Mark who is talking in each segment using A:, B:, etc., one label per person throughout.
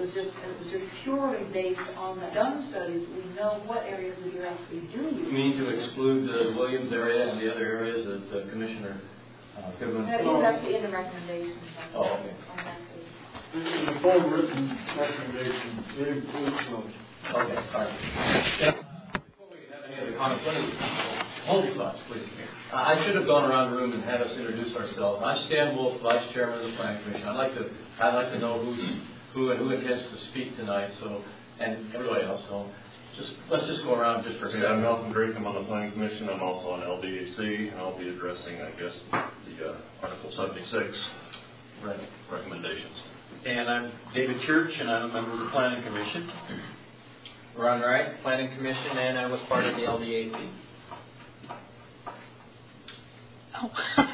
A: just purely based on the done studies. We know what areas that you're actually doing.
B: You mean to exclude the Williams area and the other areas that the Commissioner Goodwin?
A: That is actually in the recommendations.
B: Oh, okay.
A: On that page.
C: In the full written recommendation, it includes those.
B: Okay, all right. Before we have any other comments, hold your thoughts, please. I should have gone around the room and had us introduce ourselves. I'm Stan Wolf, Vice Chairman of the Planning Commission. I'd like to know who intends to speak tonight. So, and everybody else. So, let's just go around just for a second.
D: I'm Malcolm Drake. I'm on the Planning Commission. I'm also on LDAC, and I'll be addressing, I guess, the Article 76 recommendations.
E: And I'm David Church, and I'm a member of the Planning Commission. Ron Wright, Planning Commission, and I was part of the LDAC.
F: Oh.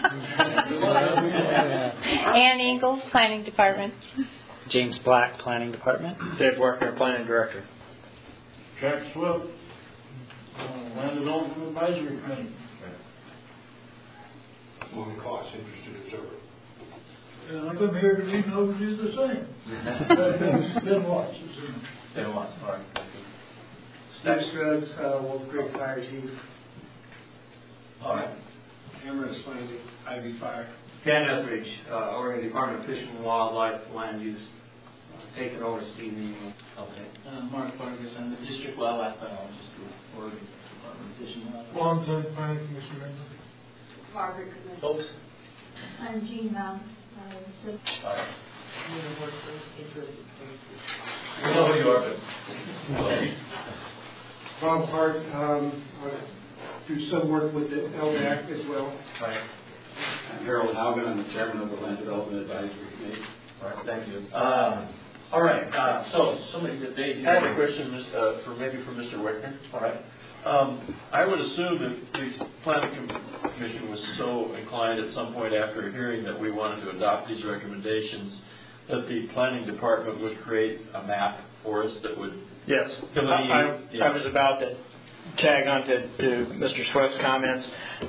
F: Ann Ingalls, Planning Department.
G: James Black, Planning Department.
E: Dave Workner, Planning Director.
C: Jack Swift, Land Development Advisory Committee.
H: One class interested observer.
C: And I'm going to be here to read and overview the same. Ben Watts is in.
B: Ben Watts, all right.
I: Steve Scruggs, Wolf Creek Fire Chief.
B: All right.
I: Cameron Swain, Ivy Fire.
J: Dan Etheridge, Oregon Department of Fish and Wildlife, Land Use, taking over Steve Neiman.
B: Okay.
J: Mark Vargas, I'm the District Wildlife Biologist with Oregon Department of Fish and Wildlife.
C: Long-time Planning Commission member.
A: Margaret Commission.
B: Folks?
A: I'm Jean Mount.
B: All right.
A: Interested.
B: We know who you are, but...
I: Bob Hart, I do some work with the LDAC as well.
B: Right.
H: I'm Harold Haugen. I'm the chairman of the Land Development Advisory Committee.
B: All right, thank you. All right, so somebody that they...
K: I have a question for Mr. Wickner.
B: All right.
K: I would assume that the Planning Commission was so inclined at some point after hearing that we wanted to adopt these recommendations that the Planning Department would create a map for us that would...
E: Yes. I was about to tag on to Mr. Swift's comments.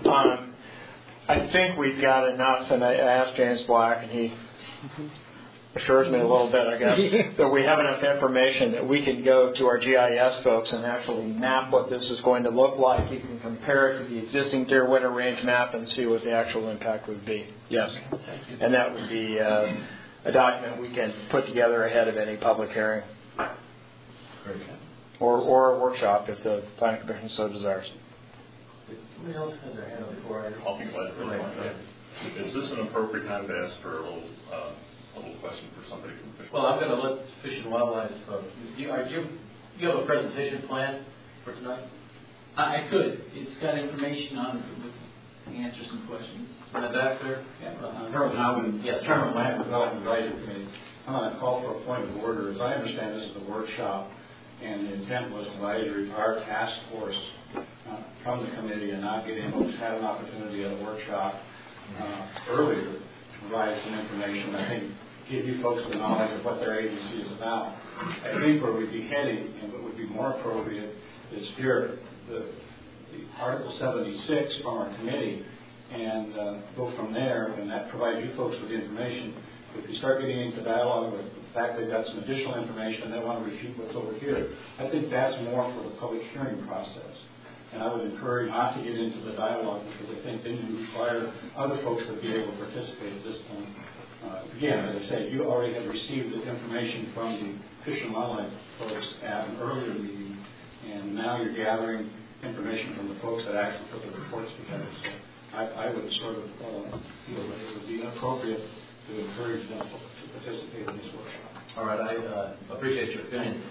E: I think we've got enough, and I asked James Black, and he assures me a little bit, I guess, that we have enough information that we can go to our GIS folks and actually map what this is going to look like. You can compare it to the existing Deer Winter Range map and see what the actual impact would be. Yes. And that would be a document we can put together ahead of any public hearing. Or a workshop if the Planning Commission so desires.
B: Somebody else had their hand up before I...
D: I'll think about it really quick. Is this an appropriate time to ask for a little question for somebody from Fish and
B: Well, I'm going to let Fish and Wildlife... you have a presentation plan for tonight?
J: I could. It's got information on it to answer some questions.
B: In the back there?
H: Yeah, Harold Haugen,
B: Yes.
H: chairman of the Land Development Advisory Committee. I'm on a call for a point of order. As I understand, this is a workshop, and the intent was to invite our task force from the committee and not get in, who's had an opportunity at a workshop earlier to provide some information. I think give you folks the knowledge of what their agency is about. I think where we'd be heading and what would be more appropriate is here the Article 76 from our committee and go from there, and that provides you folks with the information. If you start getting into dialogue with the fact they've got some additional information and they want to refute what's over here, I think that's more for the public hearing process. And I would encourage not to get into the dialogue because I think then you require other folks to be able to participate at this point. Again, as I say, you already have received the information from the Fish and Wildlife folks at an earlier meeting, and now you're gathering information from the folks that actually put the reports together. So I would sort of feel that it would be inappropriate to encourage them to participate in this workshop.
B: All right, I appreciate your opinion.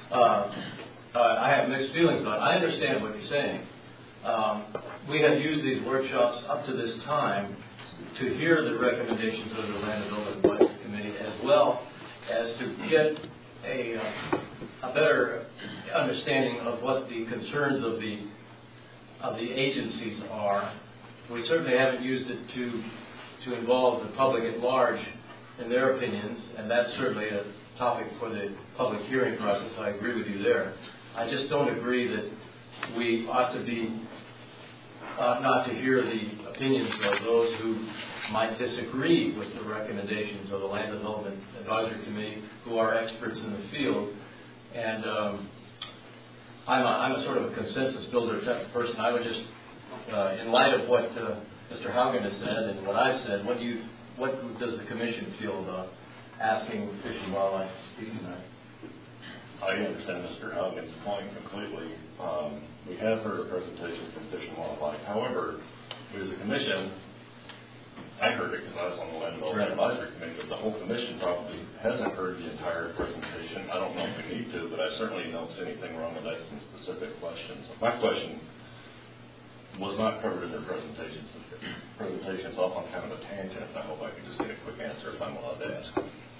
B: I have mixed feelings about it. I understand what you're saying. We have used these workshops up to this time to hear the recommendations of the Land Development Advisory Committee, as well as to get a better understanding of what the concerns of the agencies are. We certainly haven't used it to involve the public at large in their opinions, and that's certainly a topic for the public hearing process. I agree with you there. I just don't agree that we ought to be not to hear the opinions of those who might disagree with the recommendations of the Land Development Advisory Committee, who are experts in the field. And I'm a sort of a consensus builder type of person. I would just, in light of what Mr. Haugen has said and what I've said, what does the commission feel about asking Fish and Wildlife to speak tonight?
D: I understand Mr. Haugen's point completely. We have heard a presentation from Fish and Wildlife. However, we as a commission, I heard it because I was on the Land Development Advisory Committee, but the whole commission probably hasn't heard the entire presentation. I don't know if we need to, but I certainly don't see anything wrong with asking specific questions. My question was not covered in their presentations. Presentation's off on kind of a tangent. I hope I can just get a quick answer if I'm allowed to ask.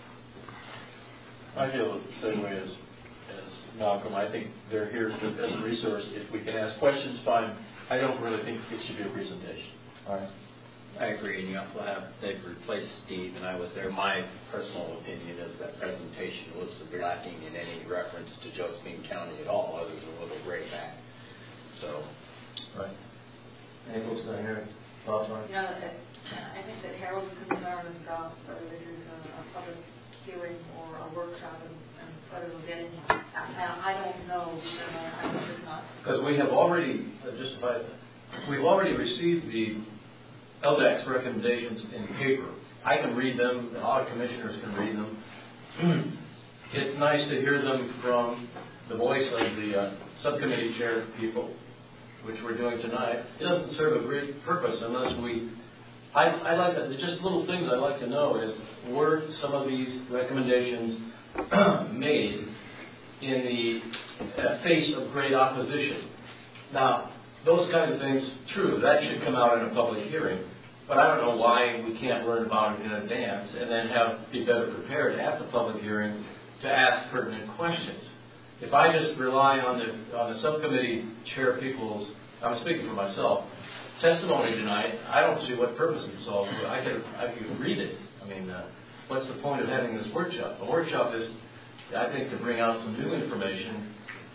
K: I feel the same way as Malcolm. I think they're here as a resource. If we can ask questions, fine. I don't really think it should be a presentation.
B: All right.
L: I agree, and you also have, they've replaced Steve, and I was there. My personal opinion is that presentation was severely lacking in any reference to Josephine County at all, other than a little gray back. So.
B: Right. Any folks down here thoughts on it?
A: Yeah, I think that Harold's concern about whether this is a public hearing or a workshop and whether we're getting, I don't know, because I think it's not.
B: Because we have already, we've already received the LDAC's recommendations in paper. I can read them, the audit commissioners can read them. It's nice to hear them from the voice of the subcommittee chair people, which we're doing tonight. It doesn't serve a great purpose unless I like that. Just little things I'd like to know is, were some of these recommendations made in the face of great opposition? Now, those kind of things, true, that should come out in a public hearing. But I don't know why we can't learn about it in advance and then be better prepared at the public hearing to ask pertinent questions. If I just rely on the subcommittee chair people's, I'm speaking for myself, testimony tonight, I don't see what purpose it solves. I could read it. I mean, what's the point of having this workshop? A workshop is, I think, to bring out some new information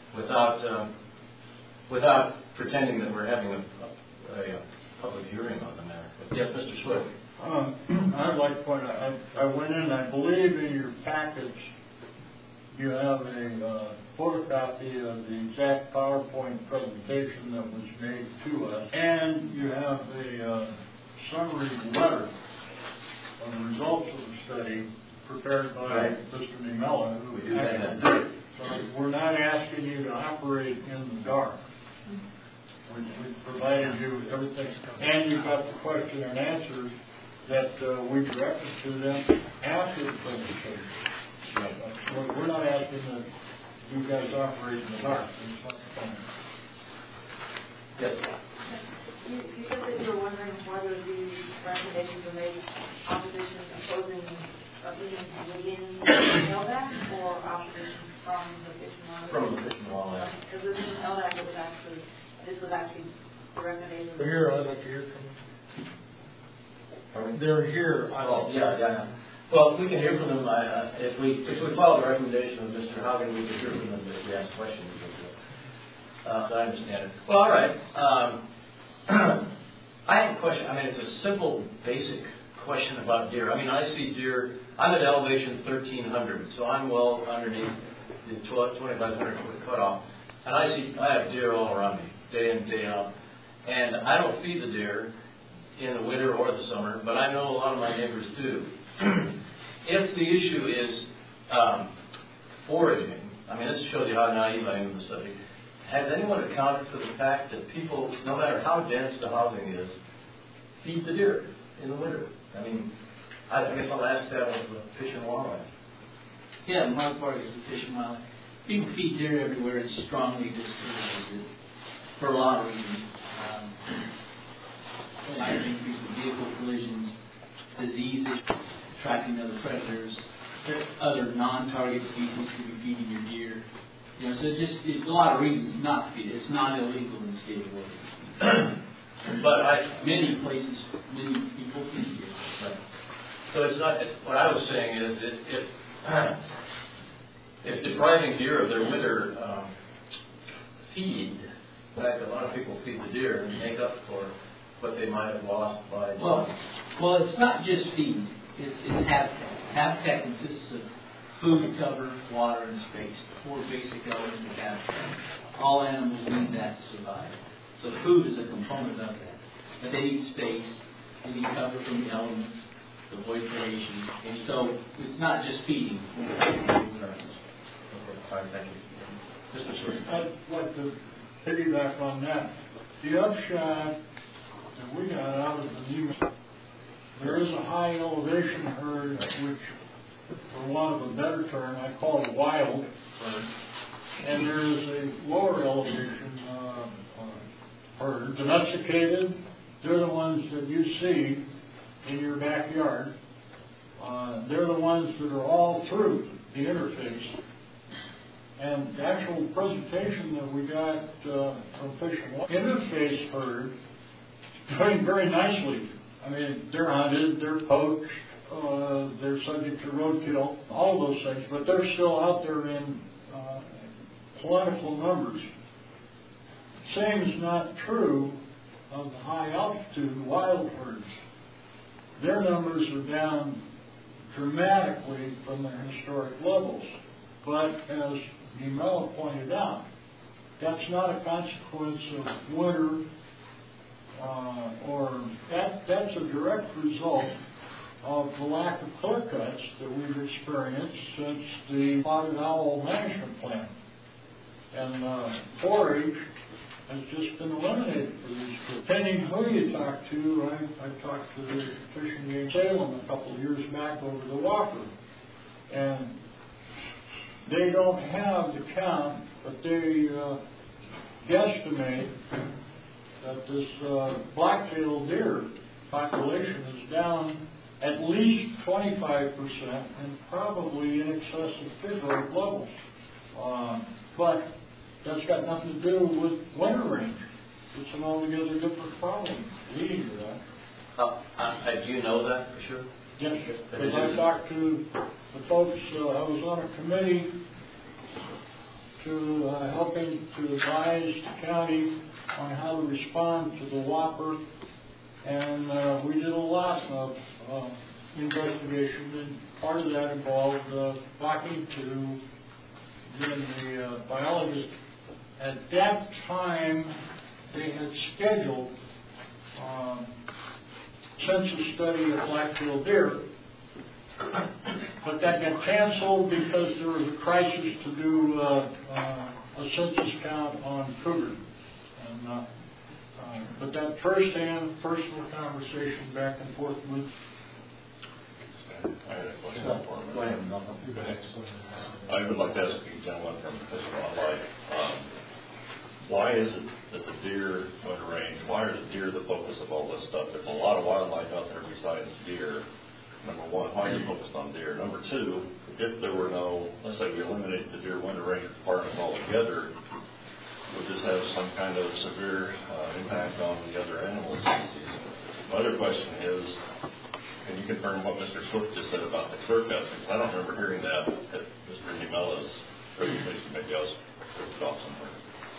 B: without pretending that we're having a public hearing on the matter. But yes, Mr. Swift.
C: I'd like to point out, I went in, I believe in your package, you have a photocopy of the exact PowerPoint presentation that was made to us, and you have a summary letter of the results of the study prepared by Mr. Nemella, who actually did it. So we're not asking you to operate in the dark. We provided you with everything, and you've got the question and answers that we directed to them after the presentation. We're not asking that you guys operate in the dark.
B: Yes.
A: You said that you were wondering whether these recommendations were made opposition opposing opinions within LDAC or opposition from the Fish and Wildlife?
B: From the Fish and Wildlife.
A: Because within LDAC this was actually the recommendation.
C: They're here, I'd like to hear from them. They're here.
B: Yeah. Well, we can hear from them. If we follow the recommendation of Mr. Haugen, we can hear from them if we ask questions. I understand it. Well, all right. I have a question. I mean, it's a simple, basic question about deer. I mean, I see deer. I'm at elevation 1,300, so I'm well underneath the 2,500 foot cutoff, and I have deer all around me, day in, day out. And I don't feed the deer in the winter or the summer, but I know a lot of my neighbors do. If the issue is foraging, I mean, this shows you how naive I am in the study. Has anyone accounted for the fact that people, no matter how dense the housing is, feed the deer in the winter? I mean, I guess I'll ask that of Fish and Wildlife.
M: Yeah, Mark Vargas with Fish and Wildlife. People feed deer everywhere. It's strongly discouraged for a lot of reasons. Life increase of vehicle collisions, diseases, attracting other predators, other non-target species could be feeding your deer. You know, so it's a lot of reasons not to feed it. It's not illegal in the state of Oregon.
B: But
M: many places, many people feed deer.
B: Right. So it's not. What I was saying is, if depriving deer of their winter feed, in fact, a lot of people feed the deer and make up for what they might have lost by.
M: Well, Well, it's not just feed. It's habitat. Habitat consists of food, cover, water, and space. The 4 basic elements of habitat. All animals need that to survive. So food is a component of that. But they need space. They need cover from the elements to avoid predation. And so it's not just feeding.
B: Fine, thank you. Mr. Stewart.
C: I'd like to piggyback on that. The upshot that we got out of the email, there is a high elevation herd, which, for want of a better term, I call it wild herd, and there is a lower elevation herd, domesticated. They're the ones that you see in your backyard. They're the ones that are all through the interface. And the actual presentation that we got from Fish and Wildlife, interface herd, doing very nicely. I mean, they're hunted, they're poached, they're subject to roadkill, all those things, but they're still out there in plentiful numbers. Same is not true of the high altitude wild herds. Their numbers are down dramatically from their historic levels. But as Nemella pointed out, that's not a consequence of winter, or that's a direct result of the lack of clear cuts that we've experienced since the spotted owl management plan. And 4-H has just been eliminated for these. Depending who you talk to, I talked to the fishing game Salem a couple of years back over the Whopper, and they don't have the count, but they guesstimate that this black-tailed deer population is down at least 25% and probably in excess of big rate levels. But that's got nothing to do with winter range. It's an altogether different problem leading to that.
B: Do you know that for sure?
C: Yes, because I talked to the folks, I was on a committee to helping to advise the county on how to respond to the Whopper, and we did a lot of investigation, and part of that involved talking to the biologist. At that time, they had scheduled census study of black-tailed deer, but that got canceled because there was a crisis to do a census count on cougar. And, but that first-hand, personal conversation back and forth with...
D: I had a question for him. Go ahead. I would like to ask the gentleman from Fish and Wildlife, why is it that the deer winter range, why are the deer the focus of all this stuff? There's a lot of wildlife out there besides deer. Number one, why are you focused on deer? Number two, if there were no, let's say we eliminate the deer winter range department altogether, would this have some kind of severe impact on the other animal species? My other question is, can you confirm what Mr. Swift just said about the clear cuts? Because I don't remember hearing that at Mr. Nemella's presentation. Maybe I was off somewhere.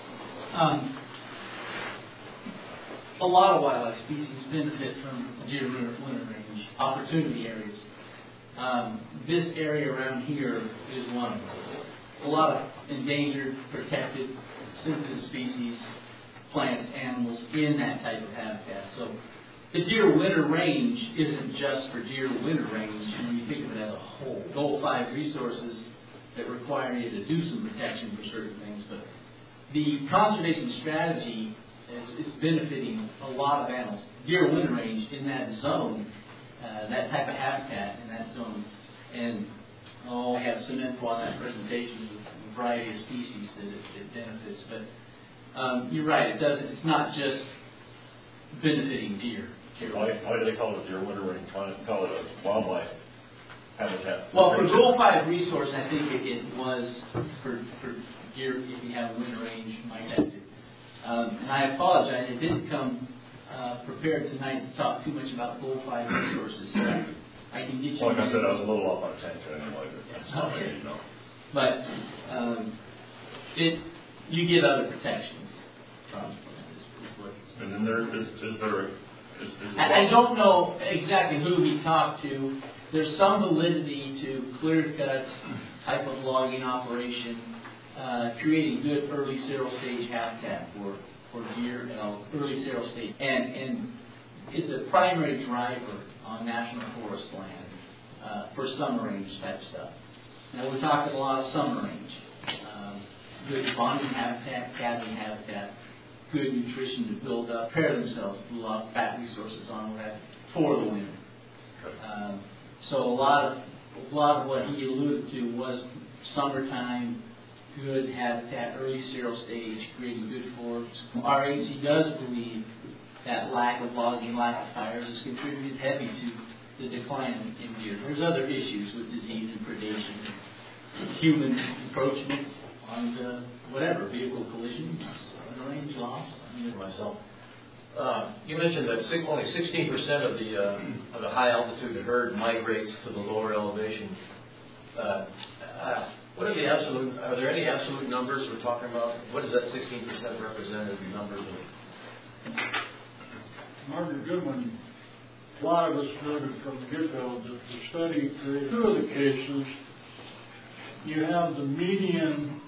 M: A lot of wildlife species benefit from deer winter range opportunity areas. This area around here is one of them. A lot of endangered, protected, sensitive species, plants, animals in that type of habitat. So the deer winter range isn't just for deer winter range when you think of it as a whole. Goal 5 resources that require you to do some protection for certain things, but the conservation strategy is benefiting a lot of animals. Deer winter range in that zone, that type of habitat in that zone, and I have some info on that presentation with a variety of species that it benefits. But you're right, it doesn't. It's not just benefiting deer.
D: Why do they call it deer winter range? Why don't they call it a wildlife habitat?
M: Well, for Goal 5 resource, I think it was for deer, if you have a winter range, you might have to. And I apologize, I didn't come prepared tonight to talk too much about Goal 5 resources. So I can get you...
D: Like I said, I was a little off on a tangent anyway.
M: Okay. But you get other protections from this.
D: And then is there
M: I don't know exactly who he talked to. There's some validity to clear cuts type of logging operation, creating good early cereal stage habitat for deer, early cereal stage, and is the primary driver on national forest land for summer range type stuff. Now we're talking a lot of summer range, good bonding habitat, calving habitat, good nutrition to build up, prepare themselves with a lot of fat resources on that for the winter. So a lot of what he alluded to was summertime, good habitat, early cereal stage, creating good forests. Our agency does believe that lack of logging, lack of fires has contributed heavy to the decline in deer. There's other issues with disease and predation, human encroachment on the whatever, vehicle collisions, range loss.
B: Myself. You mentioned that only 16% of the high altitude herd migrates to the lower elevation. What are the absolute? Are there any absolute numbers we're talking about? What is that 16% representative numbers of?
C: Margaret Goodwin, a lot of us noted from the get-go that the study, for two of the cases, you have the median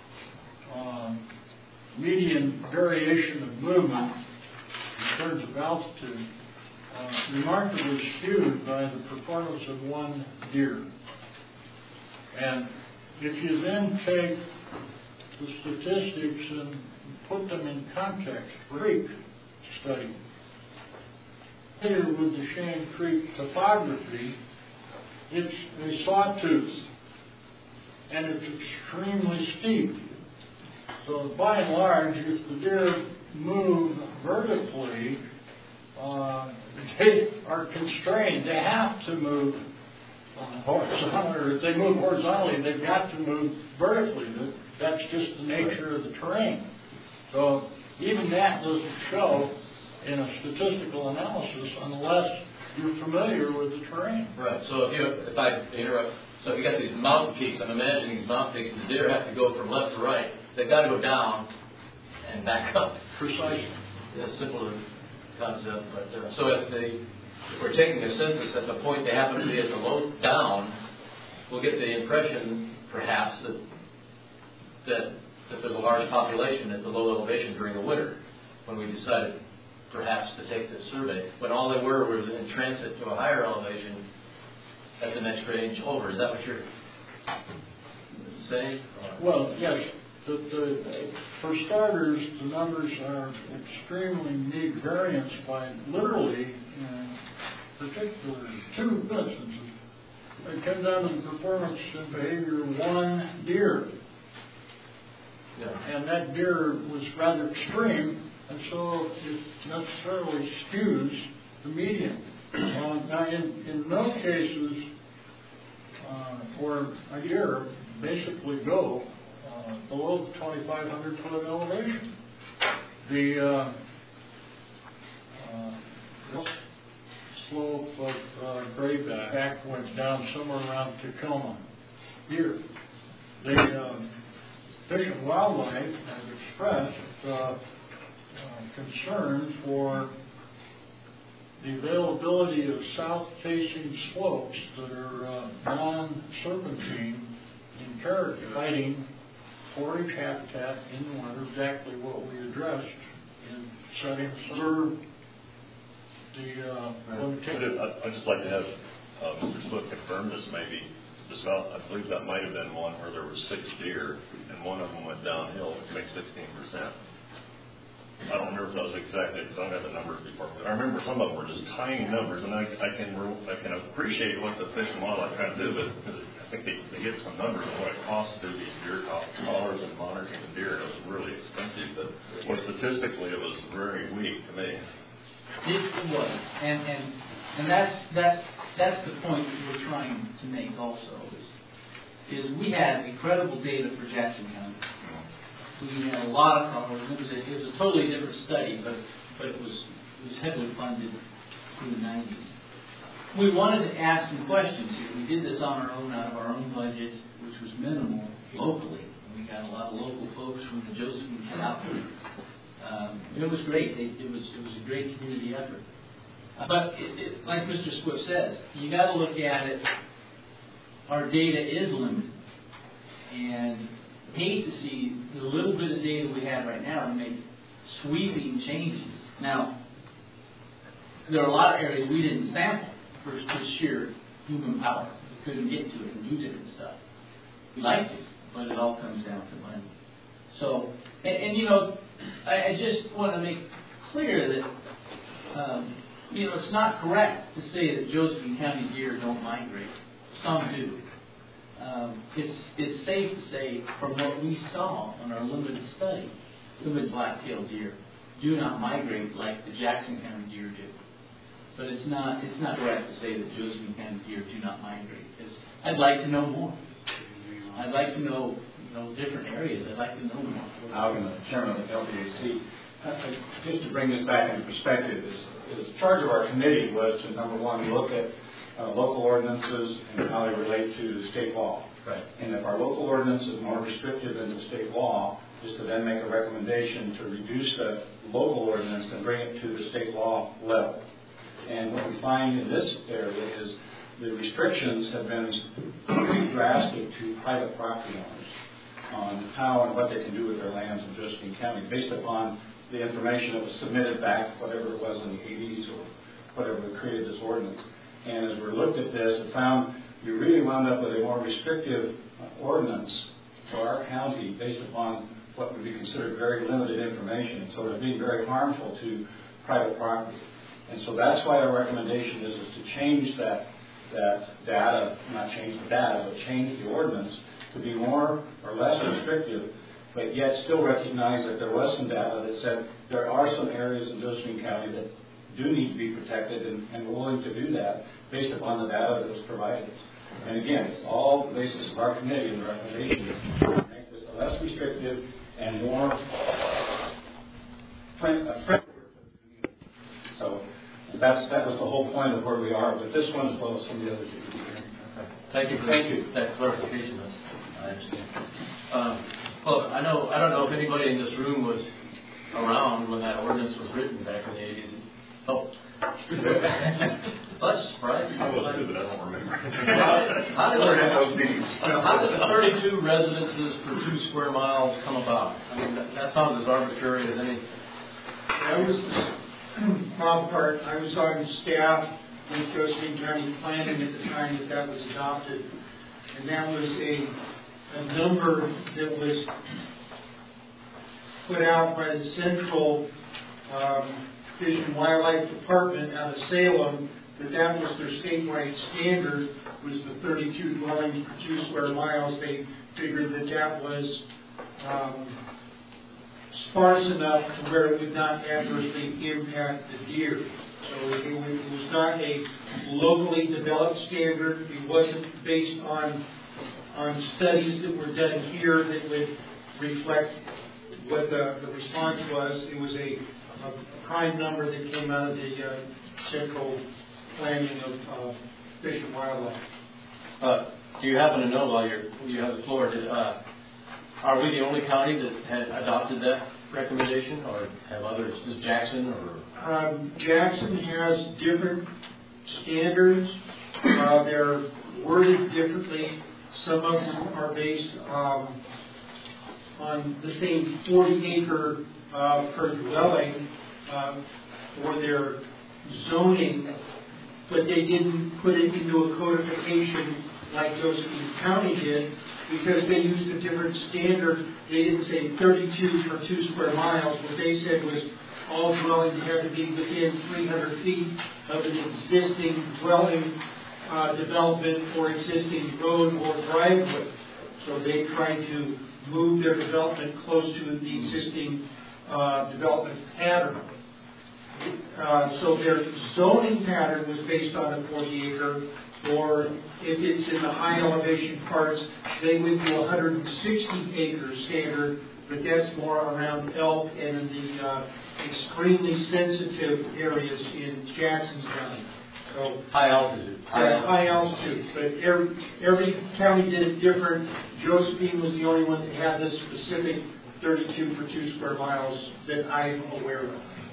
C: variation of movement in terms of altitude remarkably skewed by the performance of one deer. And if you then take the statistics and put them in context, Creek study, here with the Cheyenne Creek topography, it's a sawtooth, and it's extremely steep. So by and large, if the deer move vertically, they are constrained. They have to move horizontally, or if they move horizontally, they've got to move vertically. That's just the nature of the terrain. So even that doesn't show in a statistical analysis unless you're familiar with the terrain.
B: Right. So if I interrupt, so if you got these mountain peaks, I'm imagining these mountain peaks, the deer have to go from left to right. They've got to go down and back up.
C: Precisely.
B: Yeah, simple concept. But so if we're taking a census at the point they happen to be at the low down, we'll get the impression, perhaps, that there's a large population at the low elevation during the winter when we decided perhaps to take this survey, when all they were was in transit to a higher elevation at the next range over. Is that what you're saying?
C: Well, yes. For starters, the numbers are extremely neat variance by literally, particularly two instances. It comes down to the performance and behavior of one deer. Yeah. And that deer was rather extreme, and so it necessarily skews the median. Now, in no cases where a deer basically go below the 2,500 foot elevation. The slope of Grayback went down somewhere around Tacoma here. The Fish and Wildlife has expressed concern for the availability of south-facing slopes that are non-serpentine in character, fighting forage habitat in the winter, exactly what we addressed in setting serve the limitation.
D: I'd just like to have Mr. Swift confirm this maybe. I believe that might have been one where there were 6 deer and one of them went downhill, which makes 16%. I don't remember if that was exactly, because I don't have the numbers before, but I remember some of them were just tiny numbers, and I can appreciate what the Fish and Wildlife trying to do, but I think they get some numbers on what it costs to do these deer collars and monitoring the deer, and it was really expensive, but statistically it was very weak to me.
M: It was, and that's the point that we're trying to make also, is we had incredible data for Jackson County. We had a lot of colors. It was a totally different study, but it was heavily funded through the 90s. We wanted to ask some questions here. We did this on our own, out of our own budget, which was minimal locally. We got a lot of local folks from the Josephine outfit. It was great. It was a great community effort. But like Mr. Swift says, you got to look at it. Our data is limited, and hate to see the little bit of data we have right now to make sweeping changes. Now, there are a lot of areas we didn't sample for sheer human power. We couldn't get to it and do different stuff. We like to, but it all comes down to money. So, and you know, I just want to make clear that, you know, it's not correct to say that Josephine County deer don't migrate. Some do. It's safe to say, from what we saw on our limited study, limited black-tailed deer do not migrate like the Jackson County deer do. But it's not correct to say that Josephine County deer do not migrate. I'd like to know more. I'd like to know, different areas. I'd like to know more.
H: I'm the chairman of the LPAC. Just to bring this back into perspective, the charge of our committee was to, number one, look at local ordinances and how they relate to state law.
B: Right.
H: And if our local ordinance is more restrictive than the state law, is to then make a recommendation to reduce the local ordinance and bring it to the state law level. And what we find in this area is the restrictions have been pretty drastic to private property owners on how and what they can do with their lands in Josephine County based upon the information that was submitted back, whatever it was in the 80s or whatever created this ordinance. And as we looked at this, we found we really wound up with a more restrictive ordinance for our county based upon what would be considered very limited information. So it would be very harmful to private property. And so that's why our recommendation is to change that data, not change the data, but change the ordinance to be more or less restrictive, but yet still recognize that there was some data that said there are some areas in Josephine County that do need to be protected, and we're willing to do that based upon the data that was provided. And again, it's all the basis of our committee and the recommendation is to make this less restrictive and more friendly. So that was the whole point of where we are with this one as well as some of the others.
B: Thank you for that clarification. I understand. Well, I don't know if anybody in this room was around when that ordinance was written back in the 80s. Oh. That's right.
D: I was too, but I don't remember.
B: How did the 32 residences per 2 square miles come about? I mean, that sounds as arbitrary as any.
I: I was Bob Hart. I was on staff with Josephine County Planning at the time that was adopted, and that was a number that was put out by the Central Fish and Wildlife Department out of Salem, that was their statewide standard, was the 32 dwellings per 2 square miles. They figured that was sparse enough to where it would not adversely impact the deer. So it was not a locally developed standard. It wasn't based on studies that were done here that would reflect what the response was. It was a prime number that came out of the Central Planning of Fish and Wildlife.
B: Do you happen to know, while you have the floor, are we the only county that had adopted that recommendation, or have others? Does Jackson or?
I: Jackson has different standards. They're worded differently. Some of them are based on the same 40-acre per dwelling for their zoning, but they didn't put it into a codification like Josephine County did, because they used a different standard. They didn't say 32 per 2 square miles. What they said was all dwellings had to be within 300 feet of an existing dwelling development or existing road or driveway. So they tried to move their development close to the existing development pattern. So their zoning pattern was based on a 40-acre, or if it's in the high elevation parts, they went to 160-acre standard, but that's more around elk and in the extremely sensitive areas in Jackson County. So
B: high altitude.
I: High altitude. But every county did it different. Josephine was the only one that had this specific 32 per 2 square miles that I'm aware of.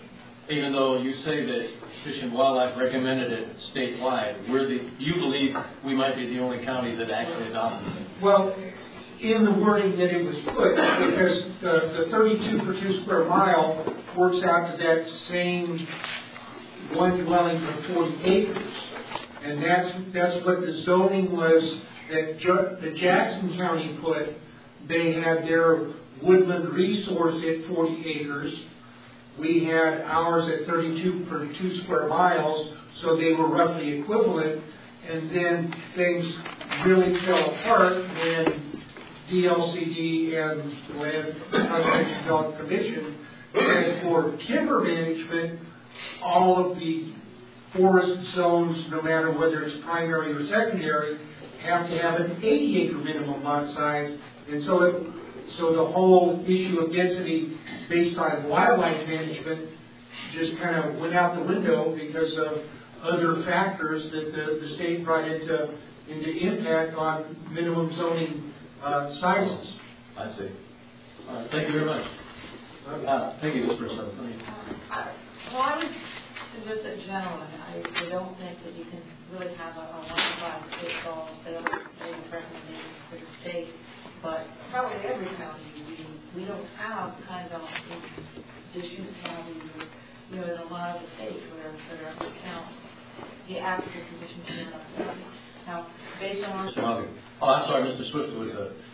B: even though you say that Fish and Wildlife recommended it statewide, you believe we might be the only county that actually adopted it?
I: Well, in the wording that it was put, because the 32 per 2 square mile works out to that same one dwelling for 40 acres. And that's what the zoning was that Jackson County put. They had their woodland resource at 40 acres. We had ours at 32 per 2 square miles, so they were roughly equivalent. And then things really fell apart when DLCD and the Land Conservation Development Commission said for timber management, all of the forest zones, no matter whether it's primary or secondary, have to have an 80-acre minimum lot size. And so the whole issue of density based on wildlife management just kind of went out the window because of other factors that the state brought into impact on minimum zoning sizes.
B: I see. All right. Thank you very much. Thank you, Mr. President.
A: Well, I was just in general, I don't think that you can really have a one-size-fits-all sales recommendation for the state, but probably every county we don't have kind of Deschutes counties, in a lot of the states where there are count the actual conditions in our county. Now, based on our...
B: Oh, I'm sorry, Mr. Swift was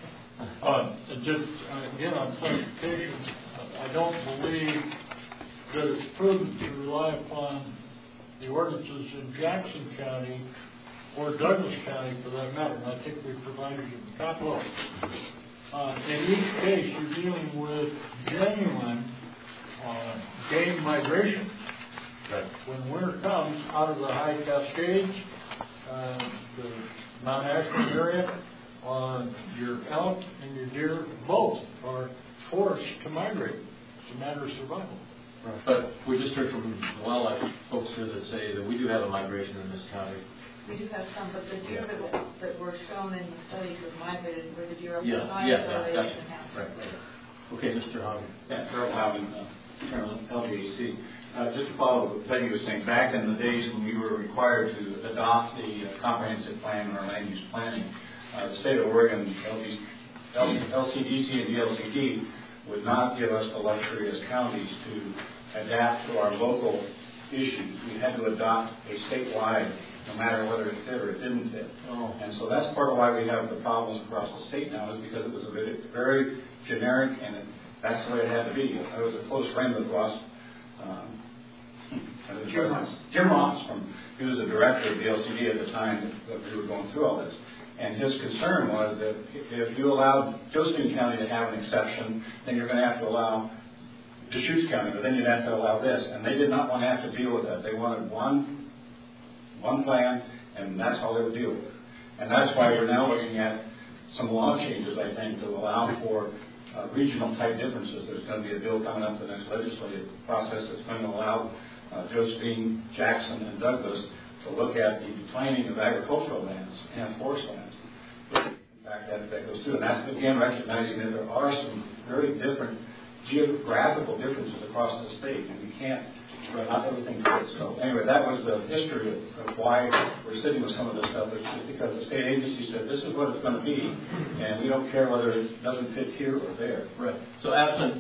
C: just again on clarification, I don't believe that it's prudent to rely upon the ordinances in Jackson County or Douglas County for that matter, and I think we provided you the copy. In each case, you're dealing with genuine game migration.
B: Right.
C: When winter comes, out of the high Cascades, the Mount Ashland area, your elk and your deer both are forced to migrate. It's a matter of survival.
B: Right. But we just heard from the wildlife folks here that say that we do have a migration in this county.
A: We do have some, but the deer that were shown in the studies were migrated where the deer up
B: Right. Okay, Mr. Hogan.
H: Yeah, Harold Hogan, Chairman of LGAC. Just to follow what Peggy was saying, back in the days when we were required to adopt the comprehensive plan in our land use planning, the state of Oregon, LCDC and DLCD would not give us the luxury as counties to adapt to our local issues. We had to adopt a statewide, no matter whether it fit or it didn't fit.
B: Oh.
H: And so that's part of why we have the problems across the state now, is because it was a very generic, and that's the way it had to be. I was a close friend with Ross. Jim Ross, he was the director of the LCD at the time that we were going through all this. And his concern was that if you allowed Josephine County to have an exception, then you're going to have to allow Deschutes County, but then you'd have to allow this. And they did not want to have to deal with that. They wanted one plan, and that's all they would deal with. And that's why we're now looking at some law changes, I think, to allow for regional type differences. There's going to be a bill coming up the next legislative process that's going to allow Josephine, Jackson, and Douglas to look at the declining of agricultural lands and forest lands. In fact, that goes through. And that's, again, recognizing that there are some very different geographical differences across the state, and we can't, not everything fits. So anyway, that was the history of why we're sitting with some of this stuff. It's just because the state agency said this is what it's going to be, and we don't care whether it doesn't fit here or there.
B: Right. So absent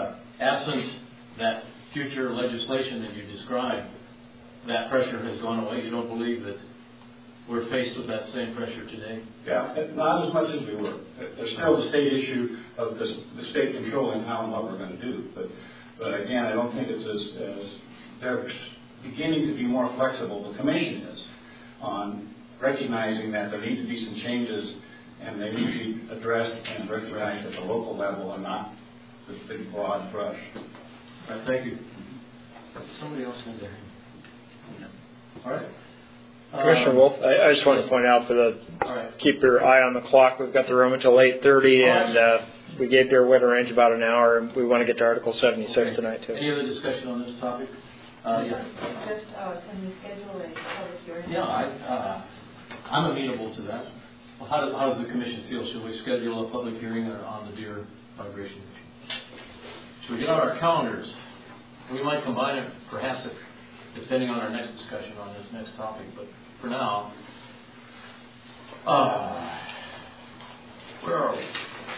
B: that future legislation that you described, that pressure has gone away. You don't believe that we're faced with that same pressure today?
H: Yeah, not as much as we were. There's still the state issue of the state controlling how and what we're going to do. But again, I don't think it's as they're beginning to be more flexible. The commission is on recognizing that there need to be some changes, and they need to be addressed and recognized at the local level and not this big broad brush.
B: All right, thank you. Somebody else in there. All right.
E: Commissioner Wolf, I just want to point out keep your eye on the clock. We've got the room until 8:30, and we gave Deer Winter Range about an hour, and we want to get to Article 76 tonight, too.
B: Any other discussion on this topic?
A: Just, can we schedule a public hearing?
B: Yeah, I'm amenable to that. Well, how does the commission feel? Should we schedule a public hearing on the deer migration? Should we get on our calendars? We might combine it, perhaps, depending on our next discussion on this next topic. But for now, where are we?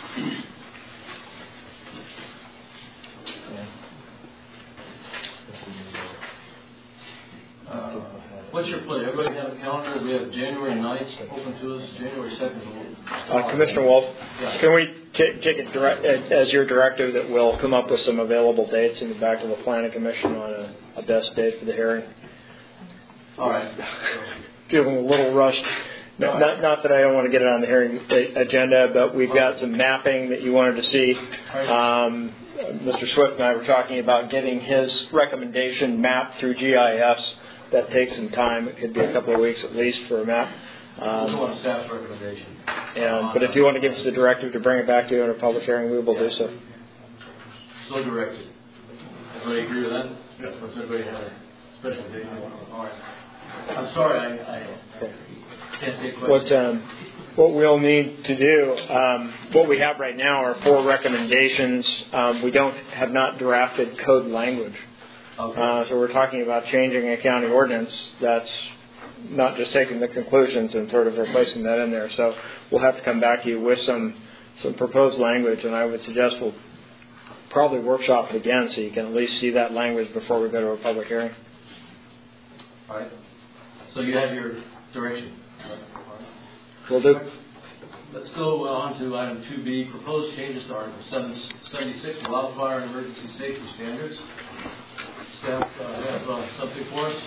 B: What's your play? Everybody have a calendar? We have January 9th open to us. January 2nd.
E: Commissioner Wolf,
B: yeah.
E: Can we take it as your directive that we'll come up with some available dates and get back to the Planning Commission on a best date for the hearing?
B: All right.
E: Feeling a little rushed. Not that I don't want to get it on the hearing agenda, but we've got some mapping that you wanted to see. Mr. Swift and I were talking about getting his recommendation mapped through GIS. That takes some time. It could be a couple of weeks at least for a map.
B: We want a staff recommendation.
E: But if you want to give us the directive to bring it back to you in a public hearing, we will do so.
B: So directed. Everybody agree with that? Yes. Does everybody have a special date? All right. I'm sorry, I can't take questions.
E: What we'll need to do, what we have right now are 4 recommendations. We have not drafted code language.
B: Okay.
E: So we're talking about changing a county ordinance that's not just taking the conclusions and sort of replacing that in there. So we'll have to come back to you with some proposed language, and I would suggest we'll probably workshop it again so you can at least see that language before we go to a public hearing.
B: All right. So you have your direction.
E: Will do.
B: Let's go on to item 2B, proposed changes to Article 776, wildfire and emergency safety standards. Staff have something for us?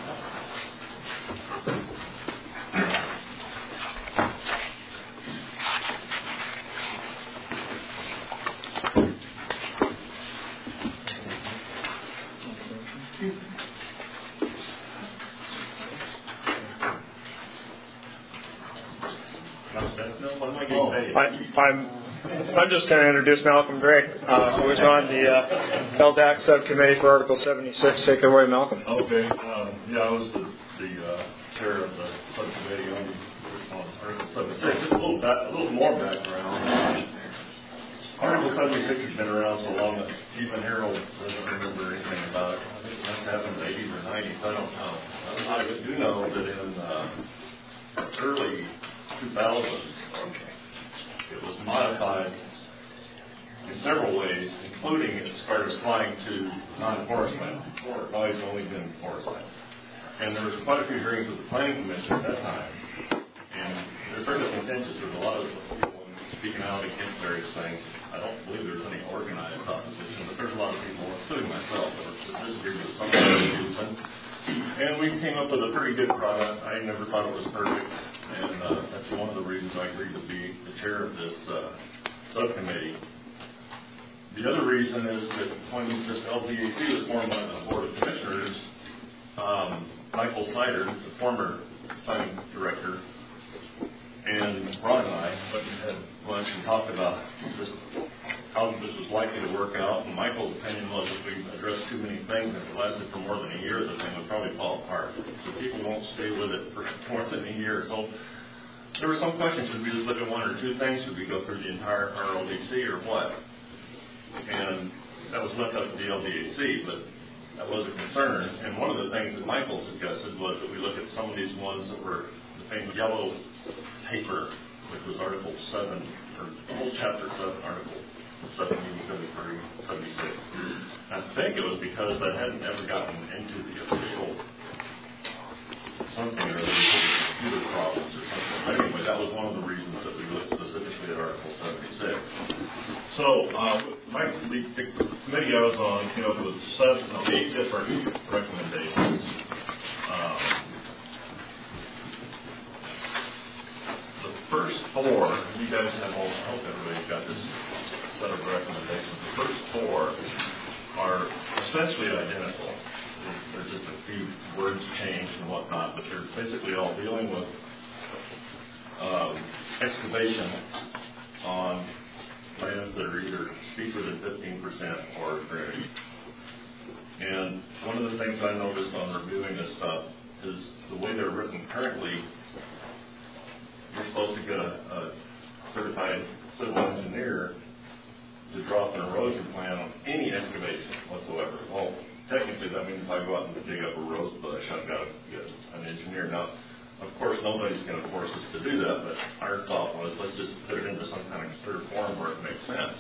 E: I'm just going to introduce Malcolm Drake, who is on the LDAC subcommittee for Article 76. Take it away, Malcolm.
D: Okay. I was the chair of the subcommittee on Article 76. Just a little more background. Article 76 has been around so long that even Harold doesn't remember anything about it. I think it must have happened in the 80s or 90s. I don't know. I do know that in early 2000s, it was modified in several ways, including it started applying to non-forest land. Before, it's always only been forest land. And there was quite a few hearings with the Planning Commission at that time. And they're fairly contentious. There's a lot of people speaking out against various things. I don't believe there's any organized opposition, but there's a lot of people, including myself, that disagreed with some of the issues. And we came up with a pretty good product. I never thought it was perfect. And that's one of the reasons I agreed to be the chair of this subcommittee. The other reason is that when this LDAC was formed by the Board of Commissioners, Michael Snyder, the former planning director, and Ron and I went and had lunch and talked about how this was likely to work out. And Michael's opinion was if we addressed too many things and if it lasted for more than a year, the thing would probably fall apart. So people won't stay with it for more than a year. So there were some questions. Should we just look at one or two things? Should we go through the entire RLDC or what? And that was left up to the LDAC, but that was a concern. And one of the things that Michael suggested was that we look at some of these ones that were the famous yellow paper, which was Article 7, or the whole Chapter 7, Article 70, 73, 76. I think it was because that hadn't ever gotten into the official something or other, computer problems or something. But anyway, that was one of the reasons that we looked specifically at Article 76. So, the committee I was on came up with 8 different recommendations. The first 4, you guys have all, I hope everybody's got this set of recommendations. The first 4 are essentially identical. There's just a few words changed and whatnot, but they're basically all dealing with excavation on lands that are either steeper than 15% or greater. And one of the things I noticed on reviewing this stuff is the way they're written currently, you're supposed to get a certified civil engineer to draw up an erosion plan on any excavation whatsoever. Well, nobody's going to force us to do that, but our thought was, let's just put it into some kind of considered form where it makes sense.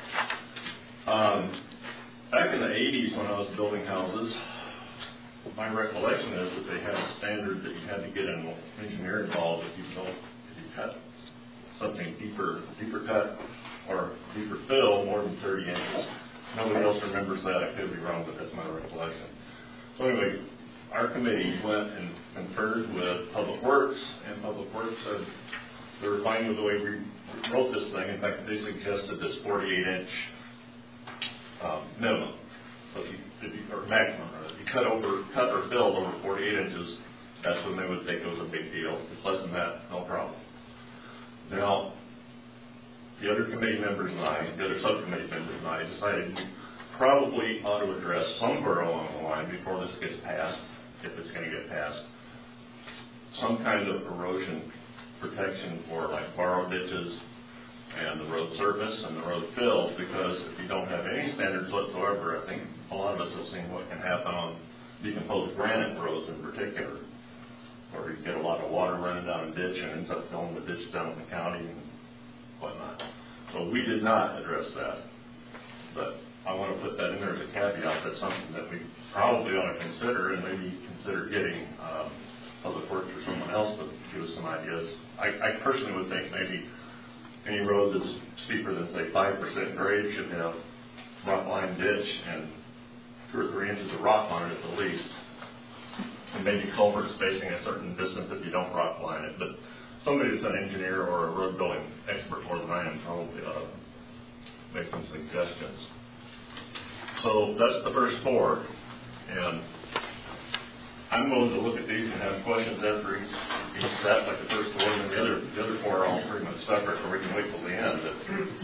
D: Back in the 80s when I was building houses, my recollection is that they had a standard that you had to get an engineer involved if you cut something deeper cut or deeper fill more than 30 inches. Nobody else remembers that. I could be wrong, but that's my recollection. So anyway, our committee went and conferred with Public Works, and Public Works said they were fine with the way we wrote this thing. In fact, they suggested this 48-inch minimum, so or maximum. If you cut or filled over 48 inches, that's when they would think it was a big deal. If it's less than that, no problem. Now, the other committee members and I, the other subcommittee members and I decided we probably ought to address somewhere along the line before this gets passed, if it's going to get passed, some kind of erosion protection for like borrow ditches and the road surface and the road fills, because if you don't have any standards whatsoever, I think a lot of us have seen what can happen on decomposed granite roads in particular, where you get a lot of water running down a ditch and ends up filling the ditch down in the county and whatnot. So we did not address that, but I want to put that in there as a caveat. That's something that we probably ought to consider, and maybe consider getting Public Works or someone else to give us some ideas. I personally would think maybe any road that's steeper than, say, 5% grade should have rock line ditch and 2 or 3 inches of rock on it at the least. And maybe culvert spacing a certain distance if you don't rock line it. But somebody that's an engineer or a road building expert more than I am probably ought to make some suggestions. So that's the first 4. And I'm willing to look at these and have questions after each set, like the first 4, and the other 4 are all pretty much separate, or we can wait till the end. But,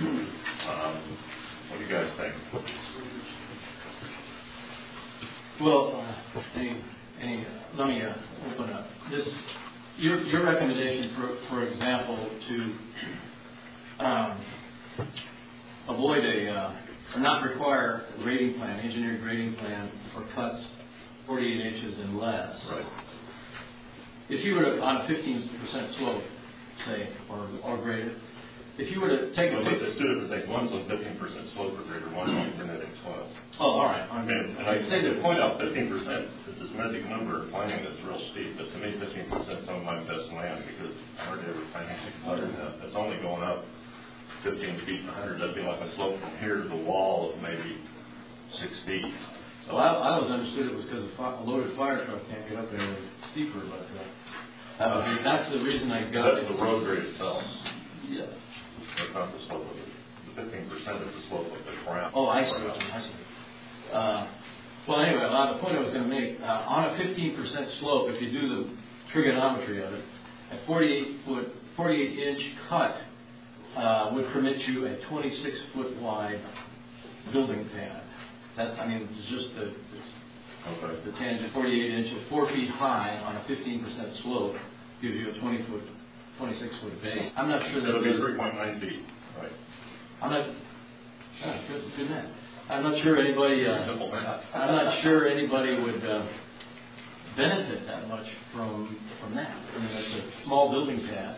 D: what do you guys think?
M: Well, let me open up. Your recommendation, for example, to avoid or not require a grading plan, engineered grading plan for cuts 48 inches and less.
D: Right.
M: If you were to, on a 15% slope, say, or greater, if you were to take a...
D: Let's do different things. One's on 15% slope or greater, one's on permitting soil.
M: Oh, all right.
D: And I say to point out 15% is this magic number of planning that's real steep, but to me 15% is some of my best land, because I hardly ever find anything better than that. It's only going up 15 feet and 100. That'd be like a slope from here to the wall of maybe 6 feet.
M: Well, I always understood it was because a loaded fire truck can't get up there any steeper, but that's the reason I got it.
D: That's the road grade itself.
M: Yeah.
D: That's not the slope of it. The 15% is the slope of the ground.
M: Oh, I see. Well, anyway, the point I was going to make, on a 15% slope, if you do the trigonometry of it, a 48-inch cut would permit you a 26-foot wide building pad. It's just the tangent, 48 inches, 4 feet high on a 15% slope gives you a 26-foot base. I'm not sure that
D: it'll be 3.9 feet, right?
M: I'm not. Good math. I'm not sure anybody. I'm not sure anybody would benefit that much from that. I mean, it's a small building pad.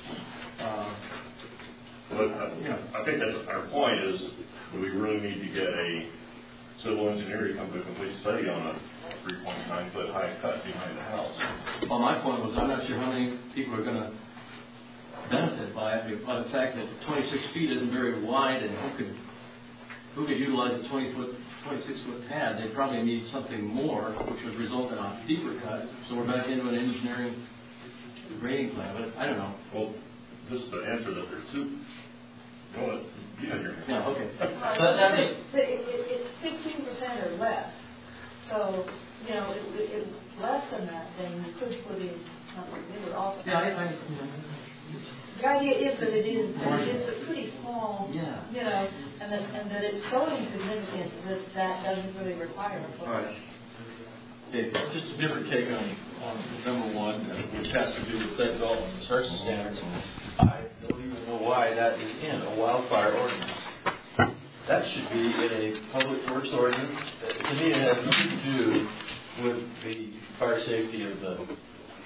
D: I think that's our point. Is do we really need to get a civil engineer to come to a complete study on a 3.9 foot high cut behind the house?
M: Well, my point was I'm not sure how many people are going to benefit by it, by the fact that 26 feet isn't very wide, and who could utilize a 26-foot pad? They probably need something more, which would result in a deeper cut. So we're back into an engineering grading plan, but I don't know.
D: Well, just to answer that, there's 2. Go ahead.
M: Yeah, okay.
A: But it's 15% or less. So, if less than that, then you could put in something bigger also.
M: Yeah,
A: the idea is that it is a pretty small, and that it's so insignificant that doesn't really require a focus.
M: All right.
K: Just a different take on number 1, which has to do with site development construction standards. I don't even know why that is in a wildfire ordinance. That should be in a public works ordinance. To me, it has nothing to do with the fire safety of the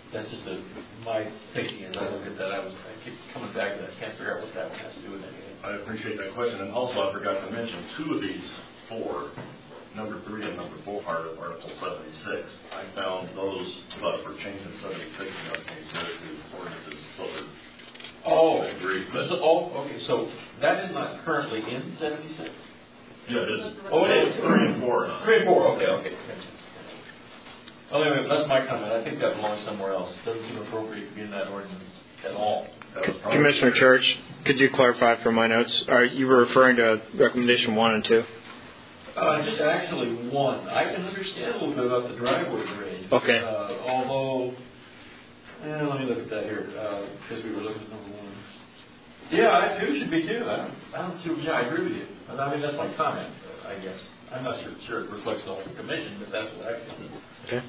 K: That's just my thinking as I look at that. I keep coming back to that. I can't figure out what that one has to do with anything.
D: I appreciate that question, and also I forgot to mention, 2 of these 4, number 3 and number 4, are Article 76. I found those, but for changing 76 and not changing the other 2 ordinances, so that
K: Oh,
D: I agree. But
K: okay, so that is not currently in 76?
D: yeah, it is.
K: Oh, it is.
D: 3 and 4 are not.
K: 3 and 4, okay. Well, anyway, that's my comment. I think that belongs somewhere else. Doesn't seem appropriate to be in that ordinance at all.
E: Commissioner Church, could you clarify for my notes? You were referring to recommendation 1 and 2?
K: Just actually 1. I can understand a little bit about the driveway grade.
E: Okay.
K: Although, let me look at that here, because we were looking at number 1. Yeah, I too should be too. I don't see. Yeah, I agree with you. I mean, that's my comment, I guess. I'm not sure it reflects the whole commission, but that's what I think.
E: Okay.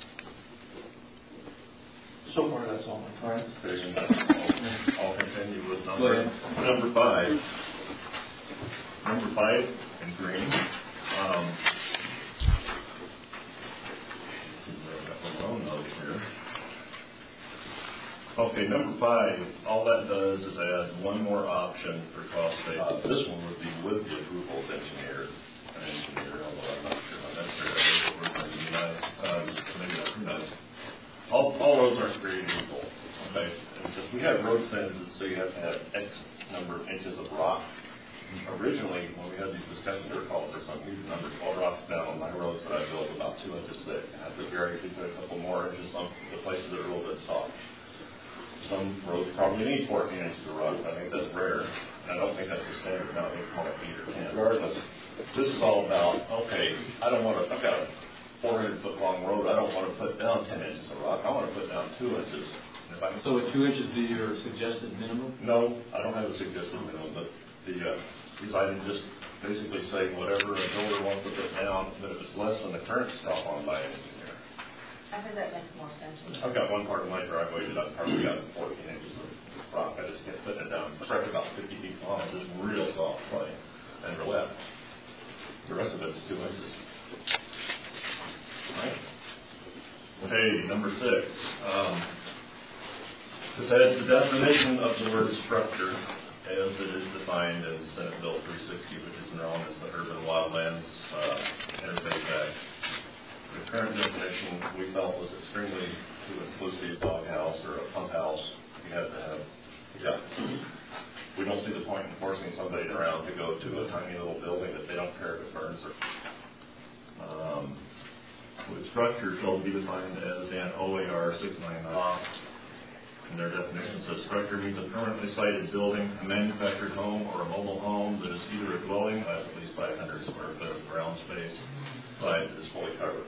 K: So far, that's all my time.
D: I'll continue with number 5. Number 5 in green. I've got my own notes here. Okay, number 5, all that does is add one more option for cost savings. This one would be with the approval of engineer, although I'm not sure how necessary that is, but we're going to be nice. Maybe not too nice. All roads aren't created equal. Okay, it's just we have road standards that say you have to have X number of inches of rock. Originally, when we had these discussions, they were called for some huge numbers. All rocks down on my roads that I built about 2 inches thick. I had to vary to put a couple more inches on the places that are a little bit soft. Some roads probably need 14 inches of rock. I think that's rare. And I don't think that's the standard now. I think it's more like 8 or 10. Regardless, this is all about, okay, I've got a 400-foot long road. I don't want to put down 10 inches of rock. I want to put down 2 inches.
K: So would 2 inches be your suggested minimum?
D: No, I don't have a suggested minimum, but these items just basically say whatever a builder wants to put down, but if it's less than the current stop on by an engineer.
A: I think that makes more sense.
D: I've got one part of my driveway that I've probably got 14 inches of rock. I just can't put it down. It's right about 50 feet long. It's just real soft clay and wet. The rest of it is 2 inches. Right? Okay, number 6. This adds the definition of the word structure as it is defined in Senate Bill 360, which is known as the Urban Wildlands Interface Act. The current definition we felt was extremely too inclusive. Doghouse or a pump house, you have to have, we don't see the point in forcing somebody around to go to a tiny little building that they don't care if it burns. With structure shall be defined as an OAR 699. And their definition says structure means a permanently sited building, a manufactured home, or a mobile home that is either a dwelling at least 500 square foot of ground space, but is fully covered.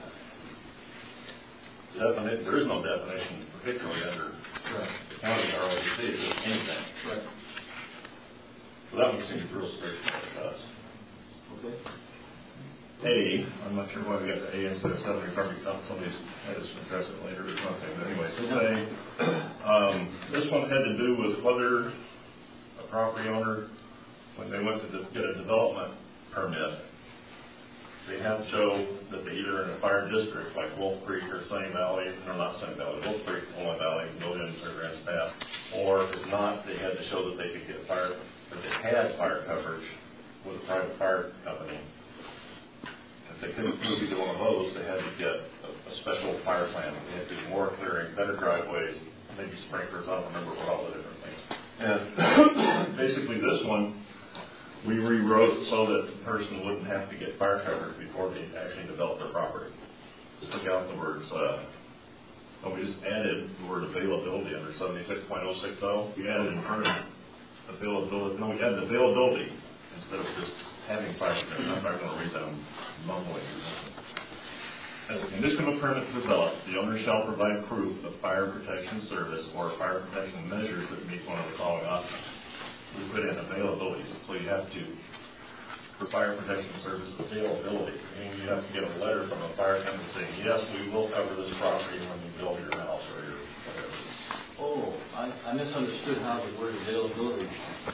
D: There is no definition, particularly under the county ROC, it's just anything.
K: Right.
D: So that one seems real straightforward to us.
K: Okay.
D: I'm not sure why we got the A instead of 7. Probably somebody's had us address it later or something. But anyway, so this one had to do with whether a property owner, when they went to get a development permit, they have to show that they're either in a fire district like Wolf Creek or Sunny Valley, no, not Sunny Valley, Wolf Creek, Owens Valley, Milligan, or Grand Pass, or if not, they had to show that they could get fire, that they had fire coverage with a private fire company. If they couldn't prove either one of those, they had to get a special fire plan. They had to do more clearing, better driveways, maybe sprinklers. I don't remember what all the different things. And basically, this one we rewrote so that the person wouldn't have to get fire coverage before they actually developed their property. Just took out the words. We just added the word availability under 76.060. We added in front of availability. No, we added availability instead of just having fire protection. I'm not going to read that. I'm mumbling. As a condition of permit developed, the owner shall provide proof of fire protection service or fire protection measures that meet one of the following options. We put in availability, so you have to, for fire protection service availability, meaning you have to get a letter from a fire company saying, yes, we will cover this property when you build your house or your whatever.
K: Oh, I misunderstood how the word availability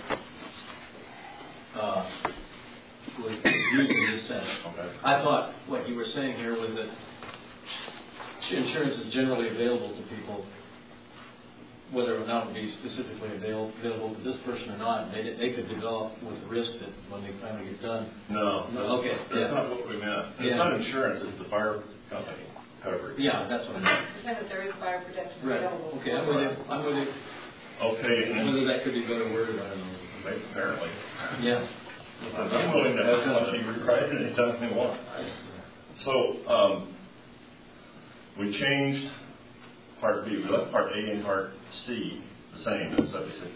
K: was used in this sense.
D: Okay.
K: I thought what you were saying here was that insurance is generally available to people whether or not it would be specifically available to this person or not. They could develop with the risk that when they finally get done.
D: No.
K: Okay.
D: That's not what we meant. It's not insurance, it's the fire company coverage.
K: Yeah, that's what I meant.
A: Depends if there is fire protection
K: Right.
A: available.
K: Okay, I'm with you.
D: Okay.
K: Whether that could be better worded, I don't know.
D: Apparently.
K: Yeah.
D: I'm willing to have somebody rewrite it anytime they want. So, we changed Part B. We left Part A and Part C the same in 76.06.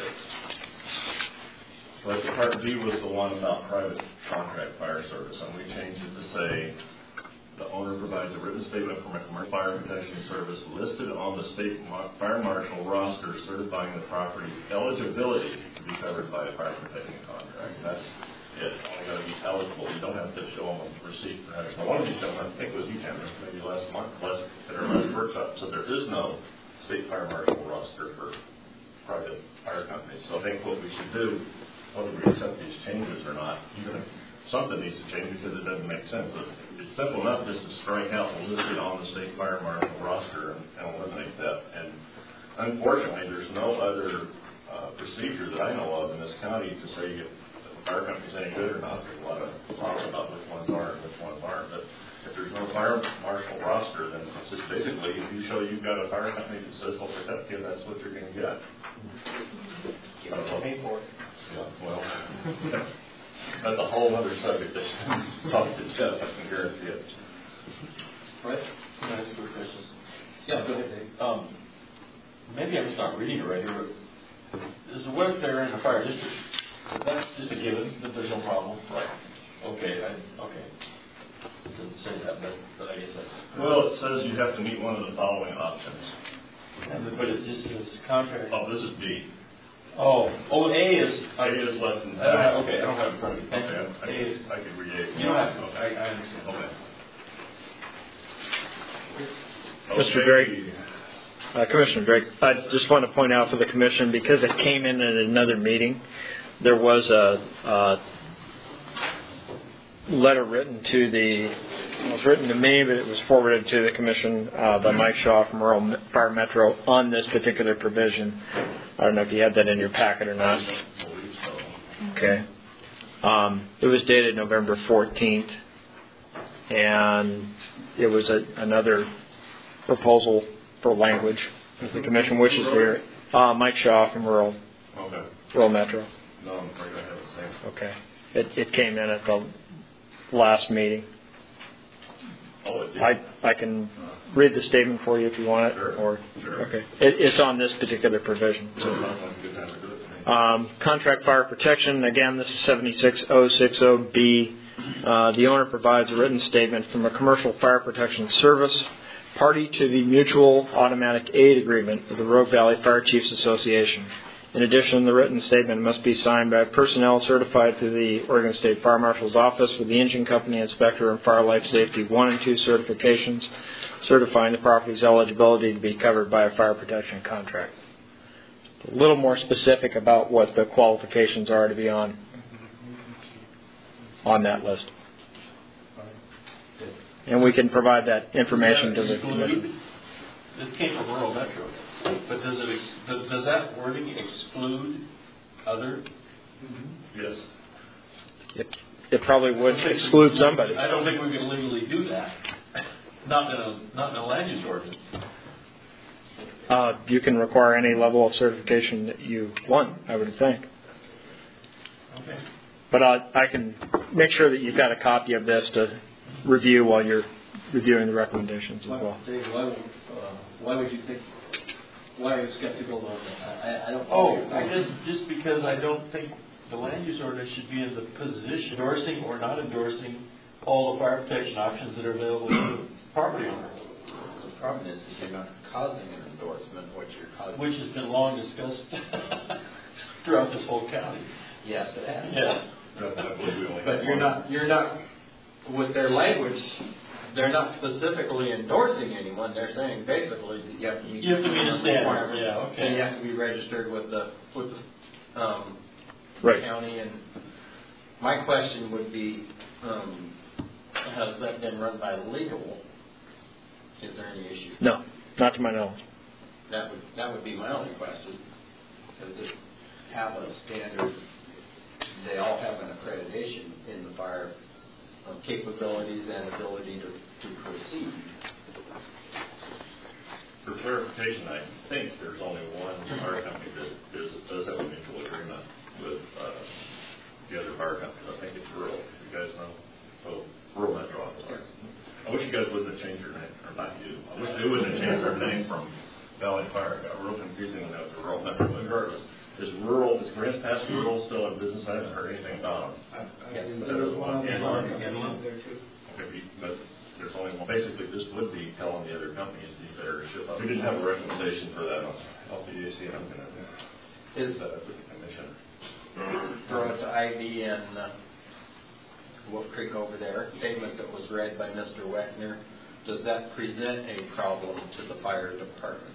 D: But Part B was the one about private contract fire service, and we changed it to say the owner provides a written statement from a commercial fire protection service listed on the state fire marshal roster certifying the property's eligibility to be covered by a fire protection contract. That's it. Only got to be eligible. You don't have to show them a receipt for having. One of these gentlemen, I think it was you, Cameron, maybe last month, at our last workshop, so there is no state fire marshal roster for private fire companies. So I think what we should do, whether we accept these changes or not, even if something needs to change because it doesn't make sense. It's simple enough just to strike out listed on the state fire marshal roster and eliminate that. And unfortunately, there's no other procedure that I know of in this county to say if the fire company's any good or not. There's a lot of talk about which ones are and which ones aren't. But if there's no fire marshal roster, then it's just basically if you show you've got a fire company that says they'll protect you, that's what you're going to get.
L: You have to pay for it.
D: Yeah, well, that's a whole other subject that's talk to Jeff, I can guarantee it.
K: Right? Can I ask you a question? Yeah, go ahead, Dave. Maybe I'm just not reading it right here, but is the welfare in the fire district, that's just a given, that there's no problem? Right. Okay, okay. It doesn't say that, but I guess that's...
D: Well, it says you have to meet one of the following options.
K: But it just says contract.
D: Oh, this is B.
K: Oh, A is...
D: A is less than
K: that. Okay, I don't have it in front of me.
D: Okay, I could read A.
K: You don't have to.
D: Okay.
K: I understand.
D: Okay.
E: Mr. Drake, Commissioner Drake, I just want to point out for the Commission, because it came in at another meeting, there was a letter written to it was written to me, but it was forwarded to the Commission by Mike Shaw from Rural Fire Metro on this particular provision. I don't know if you had that in your packet or not. Okay. It was dated November 14th, and it was another proposal for language, if the Commission wishes to hear it. Mike Shaw from Rural Metro.
D: No, I'm afraid I have the same.
E: Okay. It came in at the last meeting.
D: Oh, it did?
E: I can read the statement for you if you want it.
D: Sure.
E: Okay. It's on this particular provision. Contract fire protection, again, this is 76060B. The owner provides a written statement from a commercial fire protection service party to the Mutual Automatic Aid Agreement of the Rogue Valley Fire Chiefs Association. In addition, the written statement must be signed by personnel certified through the Oregon State Fire Marshal's Office with the Engine Company Inspector and Fire Life Safety 1 and 2 certifications, certifying the property's eligibility to be covered by a fire protection contract. A little more specific about what the qualifications are to be on that list. And we can provide that information to the Commission.
K: This came from Rural Metro, but does that wording exclude other?
D: Yes.
E: It probably would exclude somebody.
K: I don't think we can legally do that. Not in a land use ordinance.
E: You can require any level of certification that you want, I would think.
K: Okay.
E: But I can make sure that you've got a copy of this to review while you're reviewing the recommendations as well.
M: Dave, why would you think? Why are you skeptical about that? I don't.
K: Just because I don't think the land use ordinance should be in the position endorsing or not endorsing all the fire protection options that are available to the property owner.
L: The problem is you're not causing an endorsement,
K: which has been long discussed throughout this whole county.
L: Yes, it has.
K: Yeah.
L: But you're not with their language. They're not specifically endorsing anyone. They're saying basically that you have to meet
K: a standard. Yeah, okay.
L: And you have to be registered with the
E: right.
L: county. And my question would be, has that been run by legal? Is there any issue?
E: No, not to my knowledge.
L: That would be my only question. Does it have a standard? They all have an accreditation in the fire capabilities and ability to proceed.
D: For clarification, I think there's only one fire company that does have a mutual agreement with the other fire companies. I think it's Rural. You guys know? So Rural Metro. I'm sorry. I wish you guys wouldn't have changed your name, or not you. I wish they wouldn't have changed their name from Valley Fire. It got real confusing when that was Rural Metro. But regardless, is Grants Pass Rural still in business? I haven't heard anything about them.
I: Yes, there's one
D: Inland.
I: there too.
D: Okay, but there's only one. Basically, this would be telling the other companies to better ship up. We didn't have a recommendation for that on LPDC, and I'm going to set up with the commissioner.
L: Throw it to Ivy and Wolf Creek over there. Statement that was read by Mr. Weckner. Does that present a problem to the fire department?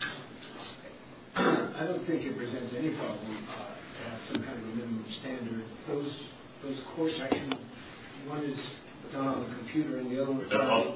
I: I don't think it presents any problem to have some kind of a minimum standard. Those core sections, one is done on the computer and the other one is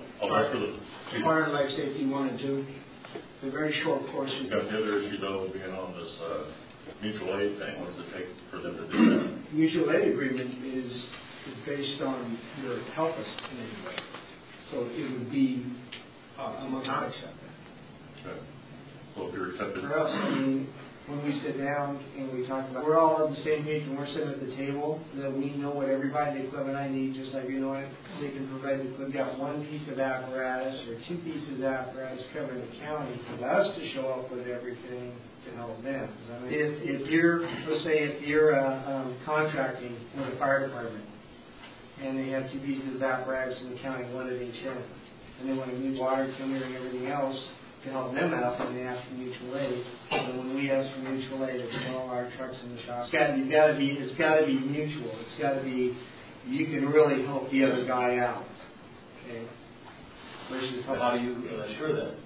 I: fire and life safety 1 and 2. They're very short courses.
D: You've got the other issue though being on this mutual aid thing. What does it take for them to do that?
I: Mutual aid agreement is based on your help us in any way. So it would be a must not accept that.
D: Okay. So if you're accepted.
I: For us, I mean, when we sit down and we talk about, we're all on the same page and we're sitting at the table, that we know what everybody, the equipment I need, just like, you know what, they can provide, we've got one piece of apparatus or two pieces of apparatus covering the county, for us to show up with everything to help them. I mean, if you're, let's say if you're contracting with a fire department and they have two pieces of apparatus in the county, one at each end, and they want to use water, timber, and everything else to help them out, and they ask for mutual aid. And when we ask for mutual aid, it's all our trucks in the shop. It's got to be mutual. It's got to be, you can really help the other guy out. Okay. Versus
B: how do you assure that?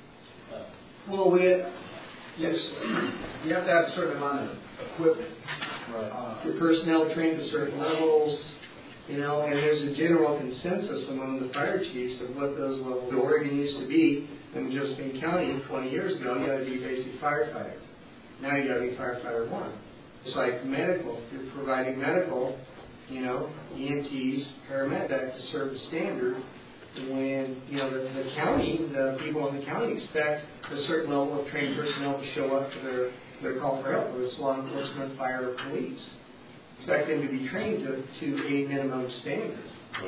I: Well, yes, you have to have a certain amount of equipment.
B: Right.
I: Your personnel trained to certain levels. You know, and there's a general consensus among the fire chiefs of what those levels. Oregon used to be in Josephine County 20 years ago. You got to be basic firefighter. Now you got to be firefighter 1. It's like medical. If you're providing medical, you know, EMTs, paramedics to serve the standard. When you know the county, the people in the county expect a certain level of trained personnel to show up to their call for help, whether it's law enforcement, fire, or police. Expect them to be trained to a minimum standard.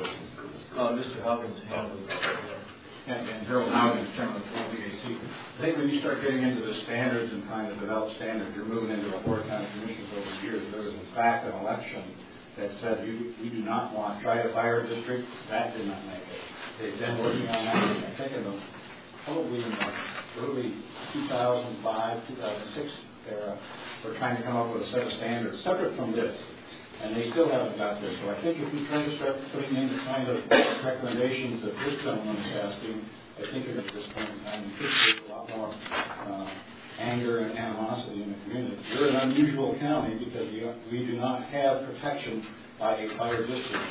B: Mr. Huggins, hand was up.
H: And Harold Huggins, chairman of the LPAC. I think when you start getting into the standards and trying to develop standards, you're moving into a Board of County Commissions over the years. There was, in fact, an election that said we do not want to try a fire district. That did not make it. They've been working on that, I think, probably in the early 2005, 2006 era. We're trying to come up with a set of standards separate from this. And they still haven't got there. So I think if we try to start putting in the kind of recommendations that this gentleman is asking, I think at this point in time, you could see a lot more anger and animosity in the community. We're an unusual county because we do not have protection by a fire district,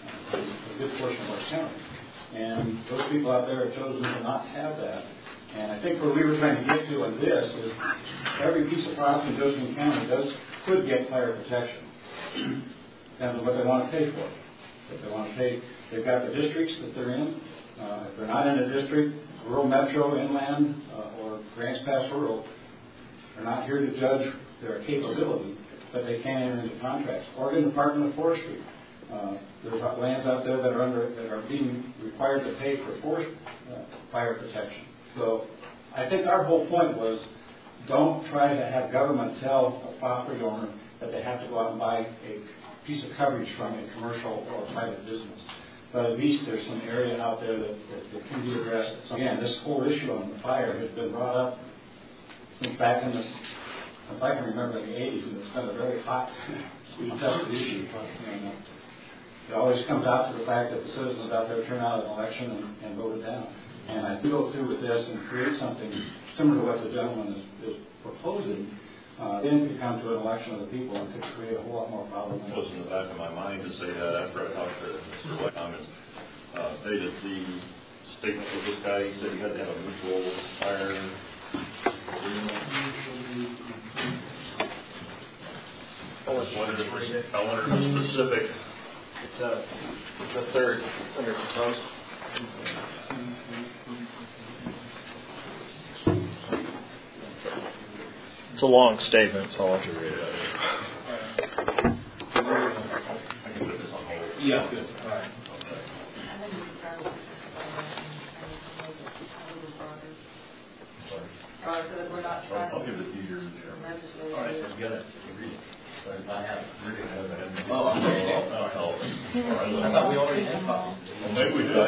H: a good portion of our county. And those people out there have chosen to not have that. And I think what we were trying to get to on this is every piece of property in Josephine County could get fire protection. Depends on what they want to pay for. If they want to pay, they've got the districts that they're in. If they're not in a district, rural, metro, inland, or Grants Pass Rural, they're not here to judge their capability, but they can enter into contracts. Oregon Department of Forestry. There's lands out there that are being required to pay for forest fire protection. So I think our whole point was don't try to have government tell a property owner that they have to go out and buy a piece of coverage from a commercial or private business. But at least there's some area out there that can be addressed. So again, this whole issue on the fire has been brought up since back in the, if I can remember, in the 80s, and it's been a very hot, contested issue. And, it always comes out to the fact that the citizens out there turn out an election and vote it down. And I do go through with this and create something similar to what the gentleman is proposing. Then could come to an election of the people and could create a whole lot more problems.
D: It was in the back of my mind to say that after I talked to Mr. White comments, stated the statement of this guy. He said he had to have a mutual fire I wondered if specific.
B: It's the third under proposed.
E: It's a long statement, so I'll have to read it.
D: I can put this on hold.
B: Yeah, good. All right.
A: So that we're not trying
D: I'll give it to you, Chairman.
A: legislate.
B: All right, so get it. I have it.
D: Oh,
B: I thought we already had copies.
D: Well, maybe we do.
A: I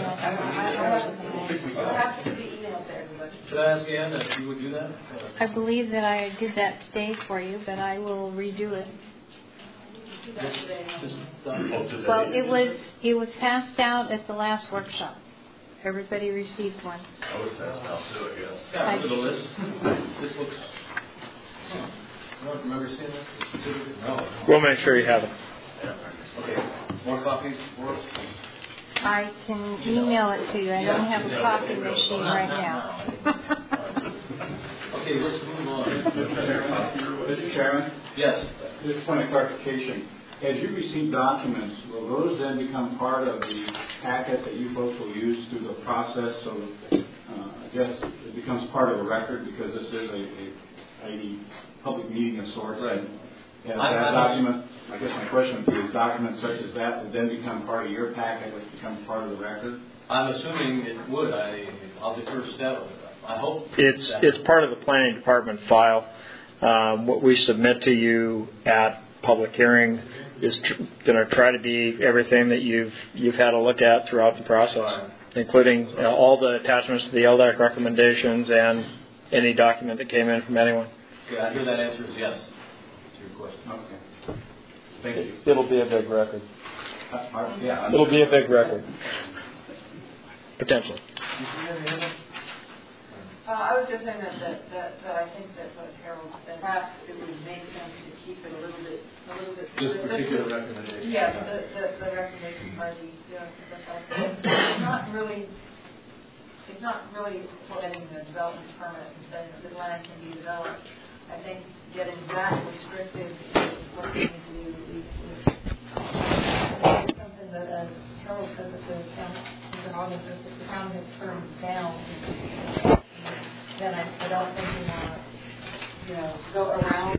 A: have to do the email to everybody.
B: Should I ask Ann if you would do that?
F: I believe that I did that today for you, but I will redo it.
A: Do that today.
F: Well, it was passed out at the last workshop. Everybody received one.
D: I was passed out too, I guess.
B: Yeah, look at the list. This looks. You don't remember seeing this? No.
E: We'll make sure you have it.
B: Okay. More copies for us?
F: I can email it to you. I don't have a copy machine right now.
B: Okay, let's move on.
H: Mr. Chairman?
B: Yes.
H: Just a point of clarification. As you receive documents, will those then become part of the packet that you folks will use through the process? So I guess it becomes part of the record because this is a public meeting of sorts.
B: Right.
H: And that document, I guess my question would be, is documents such as that would then become part of your packet, which becomes part of the record?
B: I'm assuming it would. I'll defer to Stella. I hope.
E: It's part of the planning department file. What we submit to you at public hearing is going to try to be everything that you've had a look at throughout the process, including all the attachments to the LDAC recommendations and any document that came in from anyone.
B: Okay, I hear that answer is yes to your question.
H: Okay. Thank you.
E: It'll be a big record.
H: Yeah.
E: It'll be a big record. Potentially.
A: I was just saying that I think that what Harold said, perhaps it would make sense to keep it a little bit.
B: This particular recommendation.
A: Yeah, the recommendation by the it's not really getting the development permit and saying that the land can be developed. I think getting that restricted is what we need to do. Something that, as Harold said, that the county, Mr. Hogan says that the county has turned down. Then I don't think we want to, go around